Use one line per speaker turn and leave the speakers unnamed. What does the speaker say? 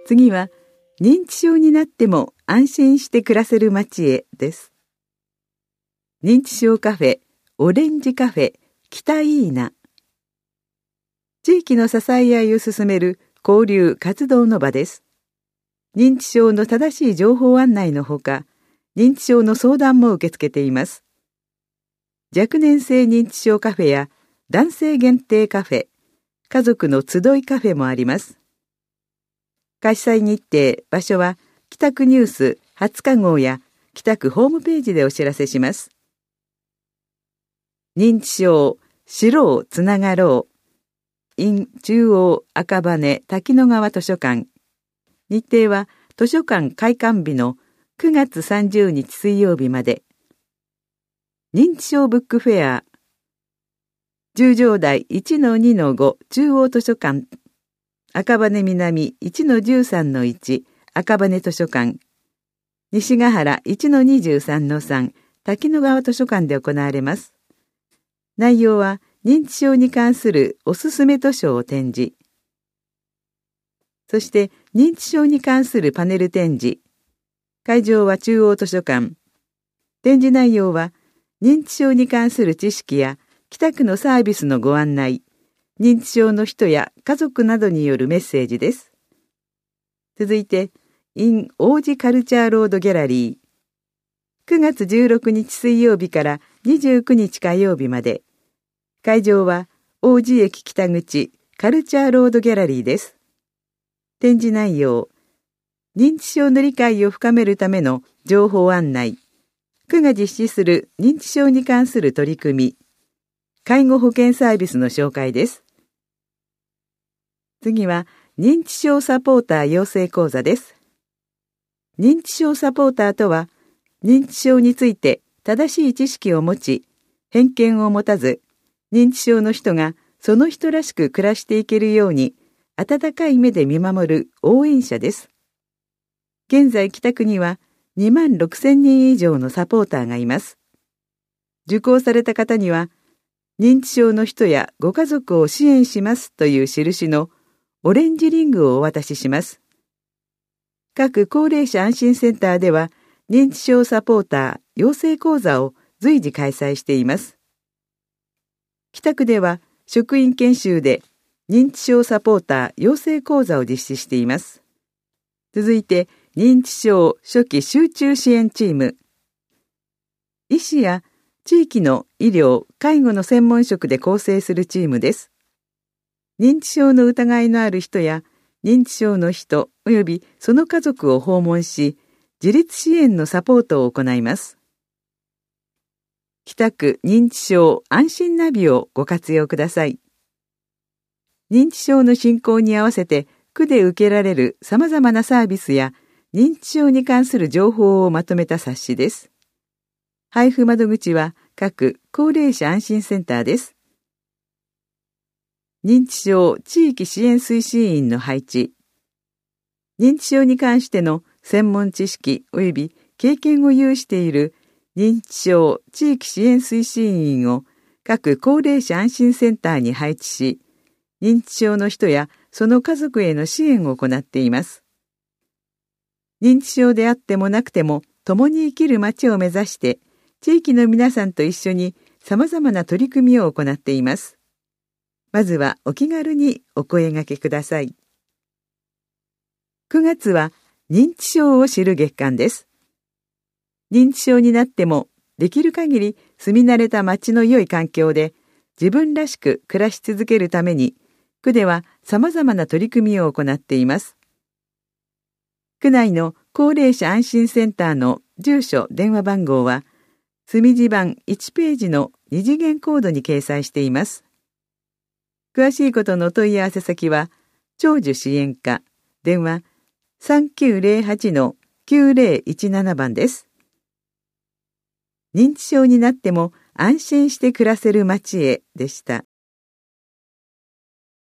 次は、認知症になっても安心して暮らせる街へです。認知症カフェ、オレンジカフェ、北イーナ。地域の支え合いを進める交流活動の場です。認知症の正しい情報案内のほか、認知症の相談も受け付けています。若年性認知症カフェや男性限定カフェ、家族の集いカフェもあります。開催日程、場所は北区ニュース20日号や北区ホームページでお知らせします。認知症、知ろうつながろう。in 中央赤羽滝野川図書館。日程は図書館開館日の9月30日水曜日まで。認知症ブックフェア。十条台 1-2-5 中央図書館。赤羽南 1-13-1 赤羽図書館。西ヶ原 1-23-3 滝野川図書館で行われます。内容は認知症に関するおすすめ図書を展示。そして認知症に関するパネル展示。会場は中央図書館。展示内容は認知症に関する知識や北区のサービスのご案内、認知症の人や家族などによるメッセージです。続いて、in 王子カルチャーロードギャラリー。9月16日水曜日から29日火曜日まで。会場は王子駅北口カルチャーロードギャラリーです。展示内容、認知症の理解を深めるための情報案内、区が実施する認知症に関する取り組み、介護保険サービスの紹介です。次は認知症サポーター養成講座です。認知症サポーターとは、認知症について正しい知識を持ち、偏見を持たず、認知症の人がその人らしく暮らしていけるように、温かい目で見守る応援者です。現在北区には26,000人以上のサポーターがいます。受講された方には、認知症の人やご家族を支援しますという印のオレンジリングをお渡しします。各高齢者安心センターでは、認知症サポーター養成講座を随時開催しています。北区では職員研修で認知症サポーター養成講座を実施しています。続いて、認知症初期集中支援チーム。医師や地域の医療・介護の専門職で構成するチームです。認知症の疑いのある人や認知症の人及びその家族を訪問し、自立支援のサポートを行います。北区認知症安心ナビをご活用ください。認知症の進行に合わせて区で受けられる様々なサービスや認知症に関する情報をまとめた冊子です。配布窓口は各高齢者安心センターです。認知症地域支援推進員の配置。認知症に関しての専門知識及び経験を有している認知症地域支援推進員を各高齢者安心センターに配置し、認知症の人やその家族への支援を行っています。認知症であってもなくても共に生きる街を目指して、地域の皆さんと一緒に様々な取り組みを行っています。まずはお気軽にお声掛けください。9月は認知症を知る月間です。認知症になってもできる限り住み慣れた街の良い環境で自分らしく暮らし続けるために、区では様々な取り組みを行っています。区内の高齢者安心センターの住所・電話番号は、墨字版1ページの2次元コードに掲載しています。詳しいことのお問い合わせ先は、長寿支援課、電話 3908-9017 番です。認知症になっても安心して暮らせる街へでした。